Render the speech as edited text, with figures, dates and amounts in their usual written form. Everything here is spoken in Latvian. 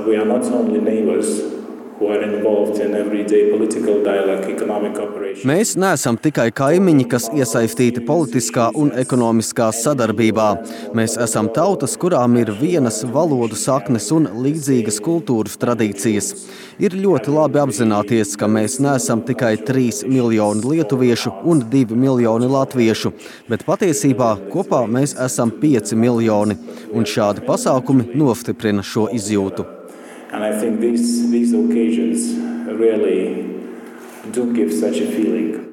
we are not only neighbors who are involved in everyday political dialogue, economic operations. Mēs neesam tikai kaimiņi, kas iesaistīti politiskā un ekonomiskā sadarbībā. Mēs esam tautas, kurām ir vienas valodu saknes un līdzīgas kultūras tradīcijas. Ir ļoti labi apzināties, ka mēs neesam tikai 3 miljoni lietuviešu un 2 miljoni latviešu, bet patiesībā kopā mēs esam 5 miljoni, un šādi pasākumi nostiprina šo izjūtu. And I think these occasions really do give such a feeling.